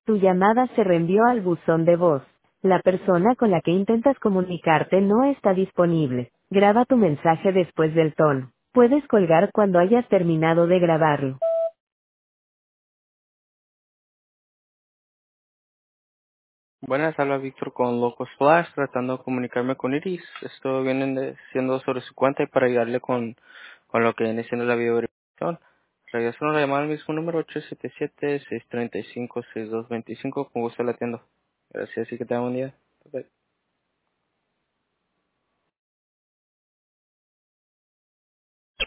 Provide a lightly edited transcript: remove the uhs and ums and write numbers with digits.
Tu llamada se reenvió al buzón de voz. La persona con la que intentas comunicarte no está disponible. Graba tu mensaje después del tono. Puedes colgar cuando hayas terminado de grabarlo. Buenas, habla Víctor con Locos Flash, tratando de comunicarme con Iris. Esto siendo sobre su cuenta y para ayudarle con lo que viene siendo la video verificación. Regreso a la llamada al mismo número 877-635-6225. Con gusto la atiendo. Gracias y que tenga un día. Bye.